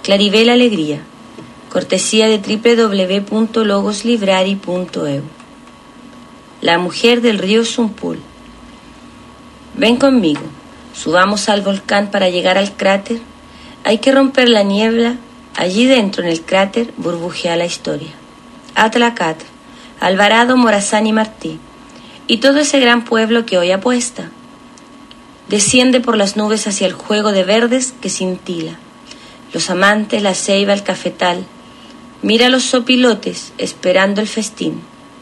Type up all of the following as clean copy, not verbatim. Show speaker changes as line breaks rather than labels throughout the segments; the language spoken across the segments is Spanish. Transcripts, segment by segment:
Claribel Alegría, cortesía de www.logoslibrari.eu. La mujer del río Sumpul. Ven conmigo, subamos al volcán para llegar al cráter. Hay que romper la niebla. Allí dentro en el cráter burbujea la historia. Atlacatl, Alvarado, Morazán y Martí, y todo ese gran pueblo que hoy apuesta. Desciende por las nubes hacia el juego de verdes que cintila. Los amantes, la ceiba, el cafetal. Mira los sopilotes esperando el festín.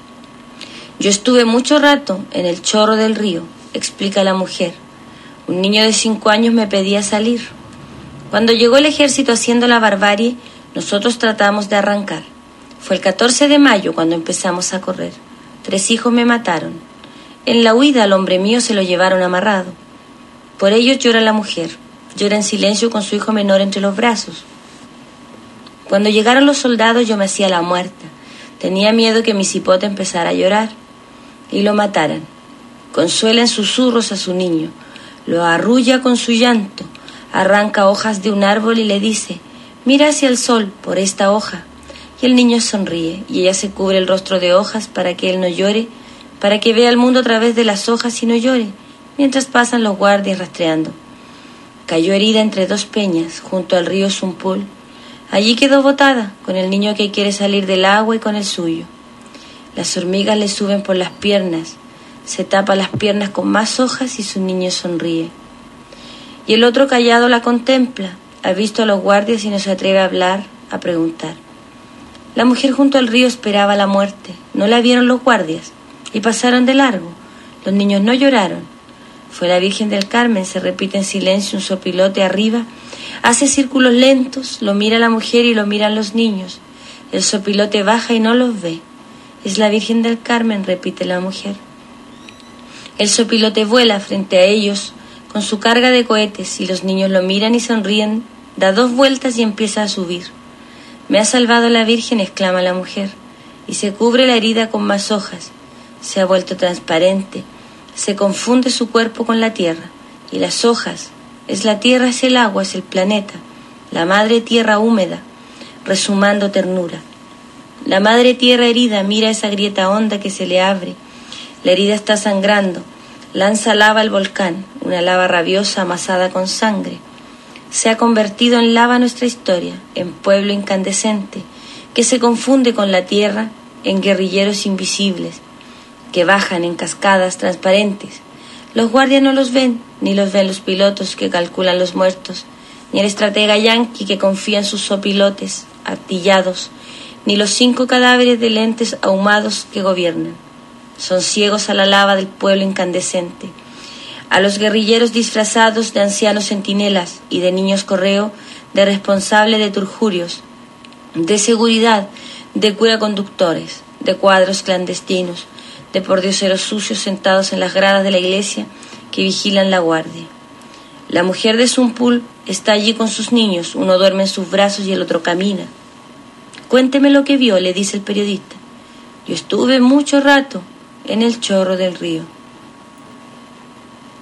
Yo estuve mucho rato en el chorro del río, explica la mujer. Un niño de 5 años me pedía salir. Cuando llegó el ejército haciendo la barbarie, nosotros tratamos de arrancar. Fue el 14 de mayo cuando empezamos a correr. 3 hijos me mataron. En la huida al hombre mío se lo llevaron amarrado. Por ello llora la mujer. Llora en silencio con su hijo menor entre los brazos. Cuando llegaron los soldados yo me hacía la muerta. Tenía miedo que mi cipote empezara a llorar y lo mataran. Consuela en susurros a su niño. Lo arrulla con su llanto. Arranca hojas de un árbol y le dice: mira hacia el sol por esta hoja. Y el niño sonríe y ella se cubre el rostro de hojas para que él no llore, para que vea el mundo a través de las hojas y no llore, mientras pasan los guardias rastreando. Cayó herida entre 2 peñas, junto al río Sumpul. Allí quedó botada, con el niño que quiere salir del agua y con el suyo. Las hormigas le suben por las piernas, se tapa las piernas con más hojas y su niño sonríe. Y el otro callado la contempla, ha visto a los guardias y no se atreve a hablar, a preguntar. La mujer junto al río esperaba la muerte, no la vieron los guardias y pasaron de largo. Los niños no lloraron. Fue la Virgen del Carmen, se repite en silencio un sopilote arriba, hace círculos lentos, lo mira la mujer y lo miran los niños. El sopilote baja y no los ve. Es la Virgen del Carmen, repite la mujer. El sopilote vuela frente a ellos con su carga de cohetes y los niños lo miran y sonríen, da 2 vueltas y empieza a subir. Me ha salvado la Virgen, exclama la mujer, y se cubre la herida con más hojas. Se ha vuelto transparente. Se confunde su cuerpo con la tierra, y las hojas, es la tierra, es el agua, es el planeta, la madre tierra húmeda, resumando ternura. La madre tierra herida mira esa grieta honda que se le abre, la herida está sangrando, lanza lava al volcán, una lava rabiosa amasada con sangre. Se ha convertido en lava nuestra historia, en pueblo incandescente, que se confunde con la tierra, en guerrilleros invisibles, que bajan en cascadas transparentes. Los guardias no los ven, ni los ven los pilotos que calculan los muertos, ni el estratega yanqui que confía en sus sopilotes artillados, ni los 5 cadáveres de lentes ahumados que gobiernan. Son ciegos a la lava del pueblo incandescente, a los guerrilleros disfrazados de ancianos centinelas y de niños correo, de responsable de turjurios, de seguridad, de cura conductores, de cuadros clandestinos, de pordioseros sucios sentados en las gradas de la iglesia que vigilan la guardia. La mujer de Sumpul está allí con sus niños, uno duerme en sus brazos y el otro camina. Cuénteme lo que vio, le dice el periodista. Yo estuve mucho rato en el chorro del río.